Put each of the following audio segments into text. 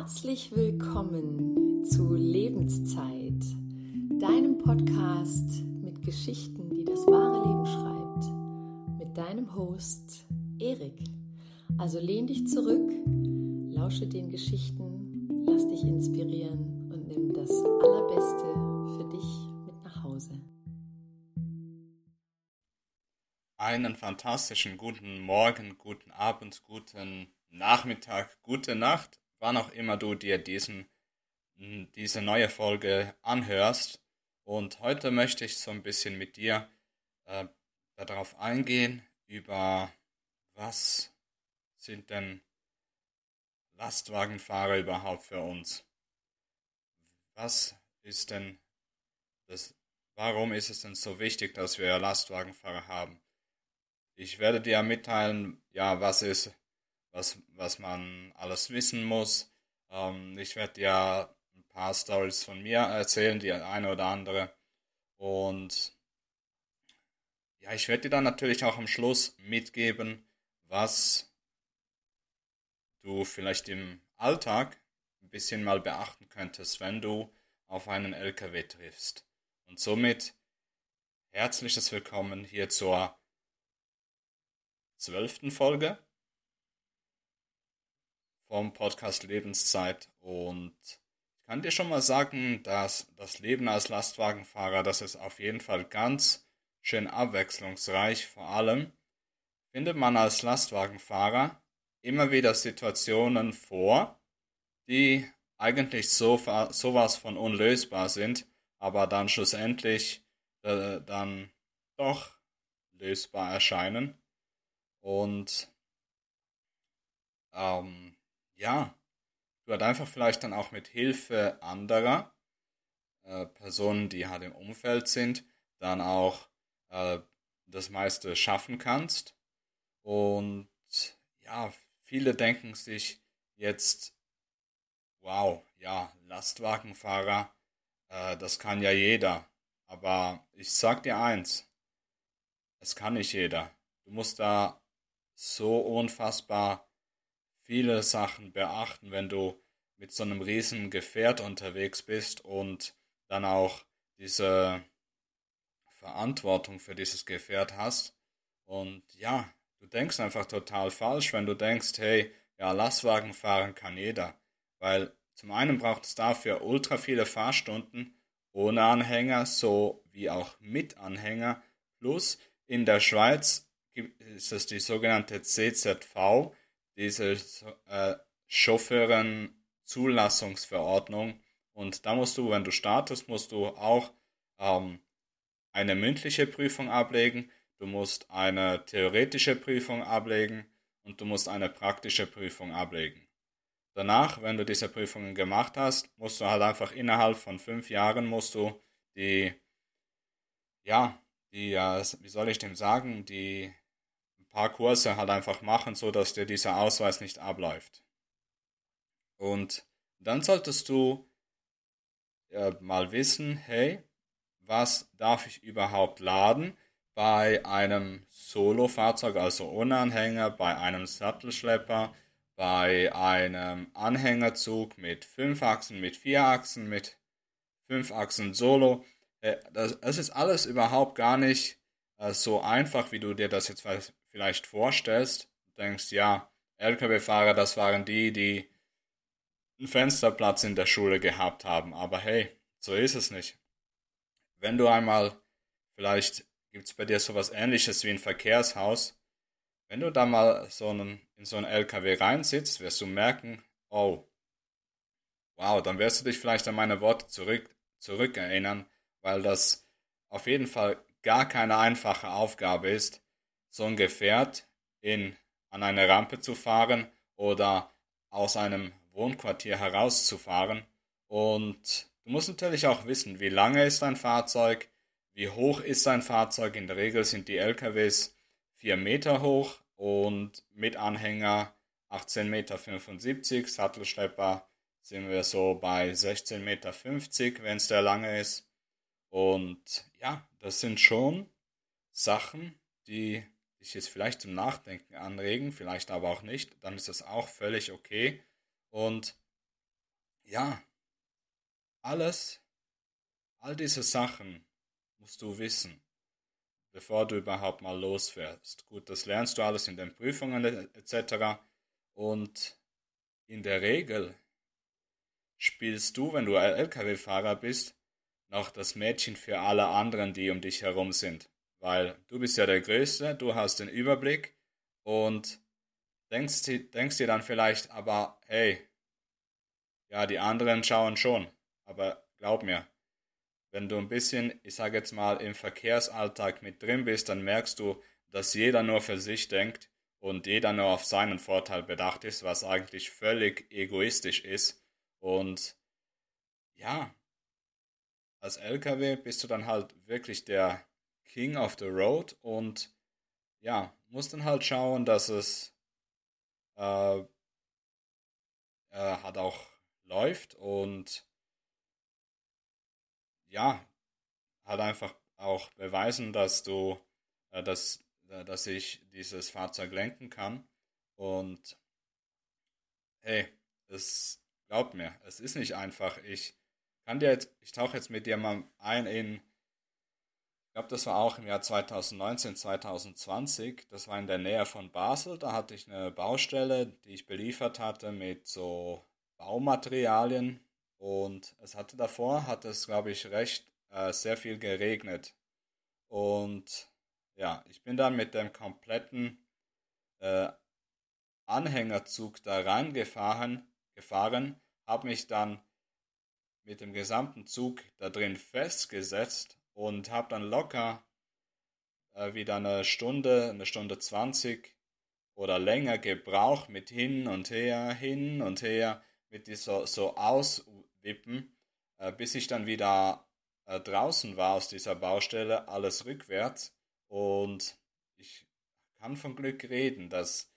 Herzlich willkommen zu Lebenszeit, deinem Podcast mit Geschichten, die das wahre Leben schreibt, mit deinem Host Erik. Also lehn dich zurück, lausche den Geschichten, lass dich inspirieren und nimm das Allerbeste für dich mit nach Hause. Einen fantastischen guten Morgen, guten Abend, guten Nachmittag, gute Nacht, wann auch immer du dir diese neue Folge anhörst. Und heute möchte ich so ein bisschen mit dir darauf eingehen, über was sind denn Lastwagenfahrer überhaupt für uns? Was ist denn das, warum ist es denn so wichtig, dass wir Lastwagenfahrer haben? Ich werde dir mitteilen, ja, was man alles wissen muss. Ich werde dir ein paar Stories von mir erzählen, die eine oder andere. Und ja, ich werde dir dann natürlich auch am Schluss mitgeben, was du vielleicht im Alltag ein bisschen mal beachten könntest, wenn du auf einen LKW triffst. Und somit herzliches Willkommen hier zur 12. Folge vom Podcast Lebenszeit. Und ich kann dir schon mal sagen, dass das Leben als Lastwagenfahrer, das ist auf jeden Fall ganz schön abwechslungsreich. Vor allem findet man als Lastwagenfahrer immer wieder Situationen vor, die eigentlich sowas von unlösbar sind, aber dann schlussendlich dann doch lösbar erscheinen. Und ja, du halt einfach vielleicht dann auch mit Hilfe anderer Personen, die halt im Umfeld sind, dann auch äh, das meiste schaffen kannst. Und ja, viele denken sich jetzt, wow, ja, Lastwagenfahrer, das kann ja jeder. Aber ich sag dir eins, es kann nicht jeder. Du musst da so unfassbar viele Sachen beachten, wenn du mit so einem riesen Gefährt unterwegs bist und dann auch diese Verantwortung für dieses Gefährt hast. Und ja, du denkst einfach total falsch, wenn du denkst, hey, ja, Lastwagen fahren kann jeder. Weil zum einen braucht es dafür ultra viele Fahrstunden ohne Anhänger, so wie auch mit Anhänger. Plus in der Schweiz ist es die sogenannte CZV, diese Chauffeuren-Zulassungsverordnung. Und da musst du, wenn du startest, musst du auch ähm, eine mündliche Prüfung ablegen, du musst eine theoretische Prüfung ablegen und du musst eine praktische Prüfung ablegen. Danach, wenn du diese Prüfungen gemacht hast, musst du halt einfach innerhalb von 5 Jahren musst du die, ja, wie soll ich dem sagen, die ein paar Kurse halt einfach machen, so dass dir dieser Ausweis nicht abläuft. Und dann solltest du mal wissen, hey, was darf ich überhaupt laden bei einem Solo-Fahrzeug, also ohne Anhänger, bei einem Sattelschlepper, bei einem Anhängerzug mit 5 Achsen, mit 4 Achsen, mit 5 Achsen Solo. Das ist alles überhaupt gar nicht so einfach, wie du dir das jetzt vielleicht vorstellst. Du denkst, ja, LKW-Fahrer, das waren die einen Fensterplatz in der Schule gehabt haben. Aber hey, so ist es nicht. Wenn du einmal, vielleicht gibt es bei dir sowas Ähnliches wie ein Verkehrshaus, wenn du da mal in so einen LKW reinsitzt, wirst du merken, oh, wow, dann wirst du dich vielleicht an meine Worte zurückerinnern, weil das auf jeden Fall gar keine einfache Aufgabe ist, so ein Gefährt an eine Rampe zu fahren oder aus einem Wohnquartier herauszufahren. Und du musst natürlich auch wissen, wie lange ist dein Fahrzeug, wie hoch ist dein Fahrzeug. In der Regel sind die LKWs 4 Meter hoch und mit Anhänger 18,75 Meter, Sattelschlepper sind wir so bei 16,50 Meter, wenn es der lange ist. Und ja, das sind schon Sachen, die dich jetzt vielleicht zum Nachdenken anregen, vielleicht aber auch nicht. Dann ist das auch völlig okay. Und ja, alles, all diese Sachen musst du wissen, bevor du überhaupt mal losfährst. Gut, das lernst du alles in den Prüfungen etc. Und in der Regel spielst du, wenn du LKW-Fahrer bist, noch das Mädchen für alle anderen, die um dich herum sind. Weil du bist ja der Größte, du hast den Überblick und denkst dir dann vielleicht, aber hey, ja, die anderen schauen schon. Aber glaub mir, wenn du ein bisschen, ich sage jetzt mal, im Verkehrsalltag mit drin bist, dann merkst du, dass jeder nur für sich denkt und jeder nur auf seinen Vorteil bedacht ist, was eigentlich völlig egoistisch ist. Und ja, als LKW bist du dann halt wirklich der King of the Road und ja, musst dann halt schauen, dass es äh, halt auch läuft und ja, halt einfach auch beweisen, dass ich dieses Fahrzeug lenken kann. Und hey, es glaubt mir, es ist nicht einfach. Ich tauche jetzt mit dir mal ein ich glaube, das war auch im Jahr 2019, 2020. Das war in der Nähe von Basel. Da hatte ich eine Baustelle, die ich beliefert hatte mit so Baumaterialien. Und hat es, glaube ich, sehr viel geregnet. Und ja, ich bin dann mit dem kompletten äh, Anhängerzug da gefahren, habe mich dann mit dem gesamten Zug da drin festgesetzt und habe dann locker wieder eine Stunde 20 oder länger gebraucht mit hin und her, mit dieser so auswippen, bis ich dann wieder draußen war aus dieser Baustelle, alles rückwärts. Und ich kann von Glück reden,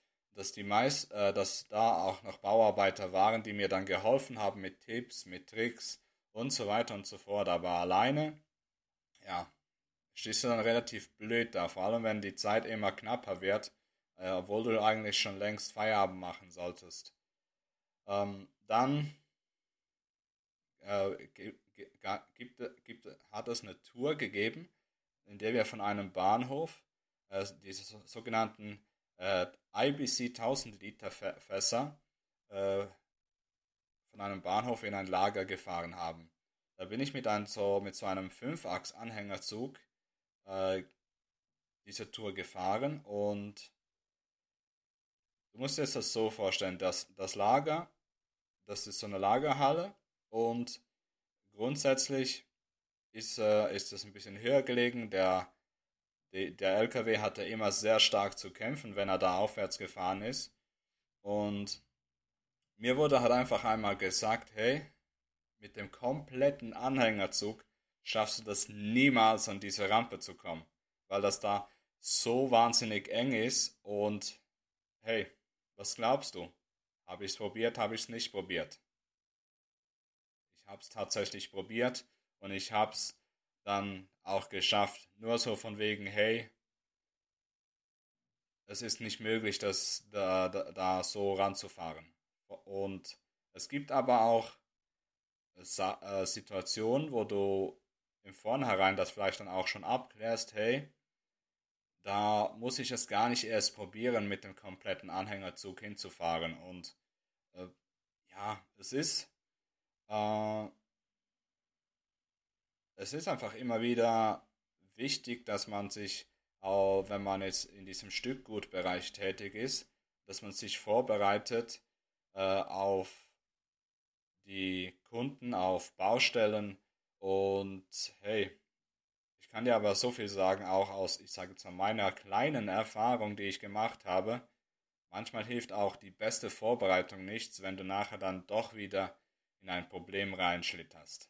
dass da auch noch Bauarbeiter waren, die mir dann geholfen haben mit Tipps, mit Tricks und so weiter und so fort. Aber alleine, ja, stehst du dann relativ blöd da, vor allem wenn die Zeit immer knapper wird, obwohl du eigentlich schon längst Feierabend machen solltest. Dann hat es eine Tour gegeben, in der wir von einem Bahnhof diese sogenannten IBC 1000 Liter Fässer äh, von einem Bahnhof in ein Lager gefahren haben. Da bin ich mit so einem Fünfachs-Anhängerzug äh, diese Tour gefahren und du musst dir das so vorstellen, dass das Lager, das ist so eine Lagerhalle und grundsätzlich ist es ein bisschen höher gelegen. Der LKW hatte immer sehr stark zu kämpfen, wenn er da aufwärts gefahren ist. Und mir wurde halt einfach einmal gesagt, hey, mit dem kompletten Anhängerzug schaffst du das niemals an diese Rampe zu kommen, weil das da so wahnsinnig eng ist und hey, was glaubst du? Habe ich es probiert, habe ich es nicht probiert? Ich habe es tatsächlich probiert und ich habe es dann auch geschafft. Nur so von wegen, hey, es ist nicht möglich, da so ranzufahren. Und es gibt aber auch Situationen, wo du im Vornherein das vielleicht dann auch schon abklärst, hey, da muss ich es gar nicht erst probieren, mit dem kompletten Anhängerzug hinzufahren. Und äh, ja, äh, es ist einfach immer wieder wichtig, dass man sich, auch wenn man jetzt in diesem Stückgutbereich tätig ist, dass man sich vorbereitet auf die Kunden, auf Baustellen und hey, ich kann dir aber so viel sagen, auch aus, ich sage jetzt mal, meiner kleinen Erfahrung, die ich gemacht habe. Manchmal hilft auch die beste Vorbereitung nichts, wenn du nachher dann doch wieder in ein Problem reinschlitterst.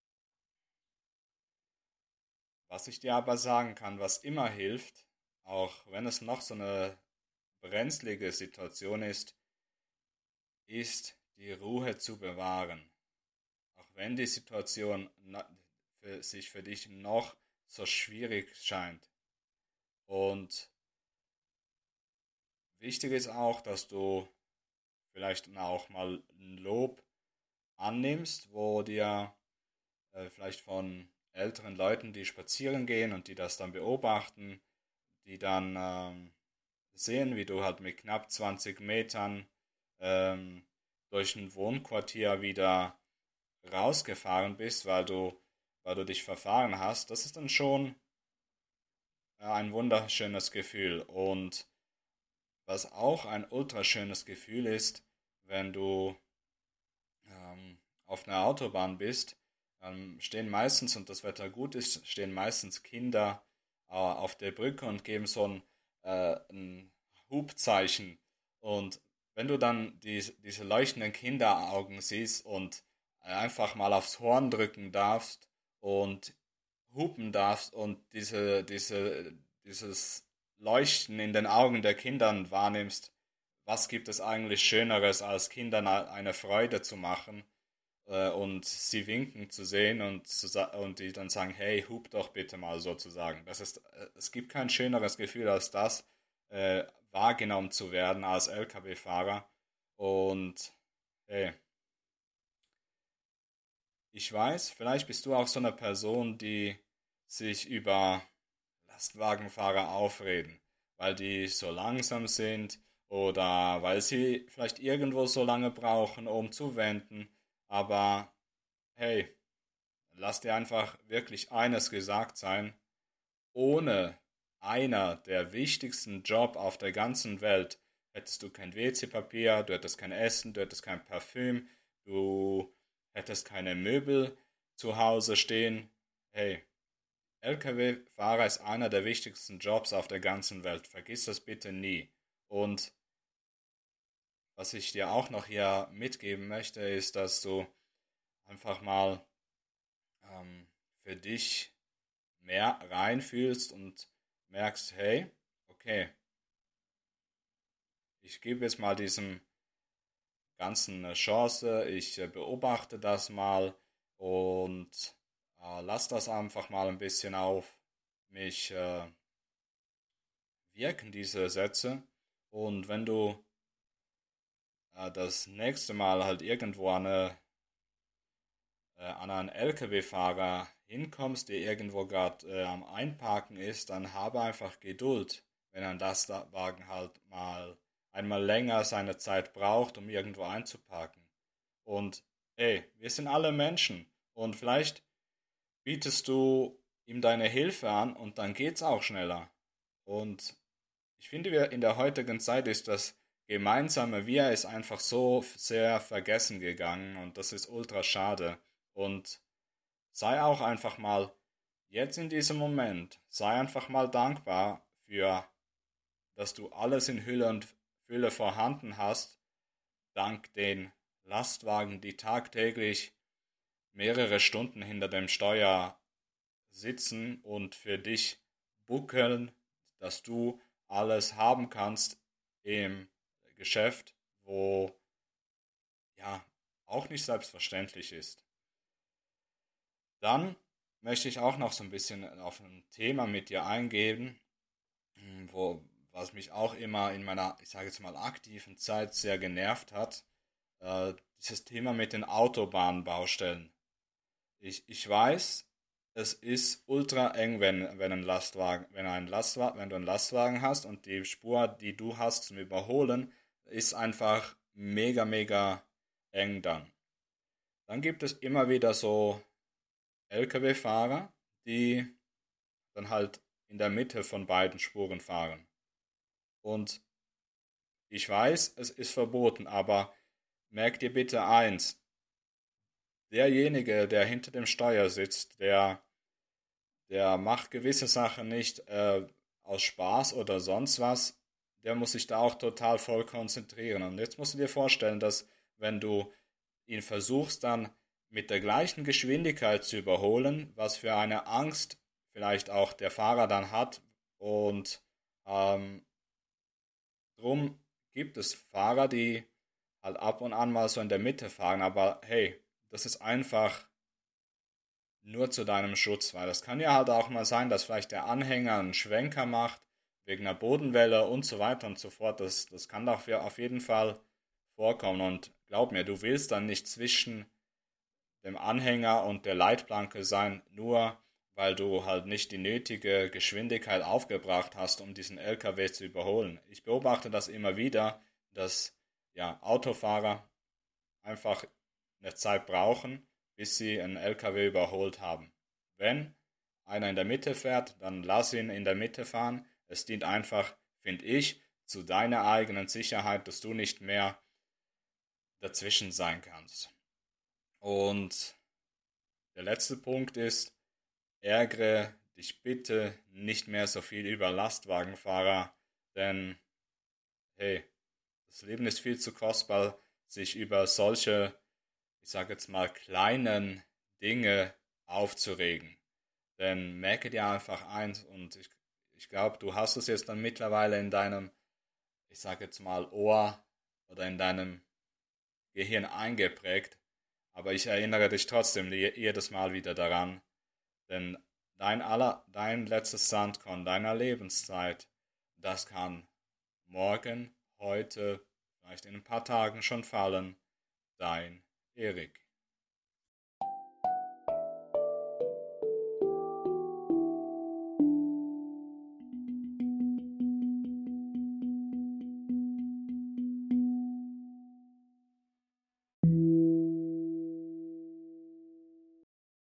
Was ich dir aber sagen kann, was immer hilft, auch wenn es noch so eine brenzlige Situation ist die Ruhe zu bewahren. Auch wenn die Situation sich für dich noch so schwierig scheint. Und wichtig ist auch, dass du vielleicht auch mal ein Lob annimmst, wo dir vielleicht von älteren Leuten, die spazieren gehen und die das dann beobachten, die dann sehen, wie du halt mit knapp 20 Metern ähm, durch ein Wohnquartier wieder rausgefahren bist, weil du dich verfahren hast, das ist dann schon ein wunderschönes Gefühl. Und was auch ein ultraschönes Gefühl ist, wenn du auf einer Autobahn bist, stehen meistens, und das Wetter gut ist, stehen meistens Kinder auf der Brücke und geben so ein Hubzeichen. Und wenn du dann diese leuchtenden Kinderaugen siehst und einfach mal aufs Horn drücken darfst und hupen darfst und dieses Leuchten in den Augen der Kindern wahrnimmst, was gibt es eigentlich Schöneres, als Kindern eine Freude zu machen und sie winken zu sehen und die dann sagen, hey, hub doch bitte mal sozusagen. Es gibt kein schöneres Gefühl als das, wahrgenommen zu werden als LKW-Fahrer. Und hey, ich weiß, vielleicht bist du auch so eine Person, die sich über Lastwagenfahrer aufreden, weil die so langsam sind oder weil sie vielleicht irgendwo so lange brauchen, um zu wenden. Aber hey, lass dir einfach wirklich eines gesagt sein, ohne einer der wichtigsten Job auf der ganzen Welt hättest du kein WC-Papier, du hättest kein Essen, du hättest kein Parfüm, du hättest keine Möbel zu Hause stehen. Hey, LKW-Fahrer ist einer der wichtigsten Jobs auf der ganzen Welt. Vergiss das bitte nie. Und was ich dir auch noch hier mitgeben möchte, ist, dass du einfach mal für dich mehr reinfühlst und merkst, hey, okay, ich gebe jetzt mal diesem Ganzen eine Chance, ich beobachte das mal und lass das einfach mal ein bisschen auf mich wirken, diese Sätze. Und wenn du das nächste Mal halt irgendwo an einen LKW-Fahrer hinkommst, der irgendwo gerade am Einparken ist, dann habe einfach Geduld, wenn ein Lastwagen halt mal einmal länger seine Zeit braucht, um irgendwo einzuparken. Und ey, wir sind alle Menschen und vielleicht bietest du ihm deine Hilfe an und dann geht's auch schneller. Und ich finde, wir in der heutigen Zeit ist das gemeinsame Wir ist einfach so sehr vergessen gegangen und das ist ultra schade. Und sei auch einfach mal jetzt in diesem Moment, sei einfach mal dankbar für, dass du alles in Hülle und Fülle vorhanden hast, dank den Lastwagen, die tagtäglich mehrere Stunden hinter dem Steuer sitzen und für dich buckeln, dass du alles haben kannst im Geschäft, wo ja auch nicht selbstverständlich ist. Dann möchte ich auch noch so ein bisschen auf ein Thema mit dir eingehen, was mich auch immer in meiner, ich sage jetzt mal, aktiven Zeit sehr genervt hat. Dieses Thema mit den Autobahnbaustellen. Ich weiß, es ist ultra eng, wenn du einen Lastwagen hast und die Spur, die du hast zum Überholen, ist einfach mega, mega eng dann. Dann gibt es immer wieder so LKW-Fahrer, die dann halt in der Mitte von beiden Spuren fahren. Und ich weiß, es ist verboten, aber merk dir bitte eins, derjenige, der hinter dem Steuer sitzt, der macht gewisse Sachen nicht aus Spaß oder sonst was, der muss sich da auch total voll konzentrieren. Und jetzt musst du dir vorstellen, dass wenn du ihn versuchst dann mit der gleichen Geschwindigkeit zu überholen, was für eine Angst vielleicht auch der Fahrer dann hat. Und ähm, drum gibt es Fahrer, die halt ab und an mal so in der Mitte fahren, aber hey, das ist einfach nur zu deinem Schutz, weil das kann ja halt auch mal sein, dass vielleicht der Anhänger einen Schwenker macht, wegen einer Bodenwelle und so weiter und so fort. Das kann doch auf jeden Fall vorkommen. Und glaub mir, du willst dann nicht zwischen dem Anhänger und der Leitplanke sein, nur weil du halt nicht die nötige Geschwindigkeit aufgebracht hast, um diesen LKW zu überholen. Ich beobachte das immer wieder, dass Autofahrer einfach eine Zeit brauchen, bis sie einen LKW überholt haben. Wenn einer in der Mitte fährt, dann lass ihn in der Mitte fahren. Es dient einfach, finde ich, zu deiner eigenen Sicherheit, dass du nicht mehr dazwischen sein kannst. Und der letzte Punkt ist, ärgere dich bitte nicht mehr so viel über Lastwagenfahrer, denn hey, das Leben ist viel zu kostbar, sich über solche, ich sage jetzt mal, kleinen Dinge aufzuregen. Denn merke dir einfach eins, und ich glaube, du hast es jetzt dann mittlerweile in deinem, ich sage jetzt mal, Ohr oder in deinem Gehirn eingeprägt, aber ich erinnere dich trotzdem jedes Mal wieder daran, denn dein letztes Sandkorn deiner Lebenszeit, das kann morgen, heute, vielleicht in ein paar Tagen schon fallen. Dein Erik.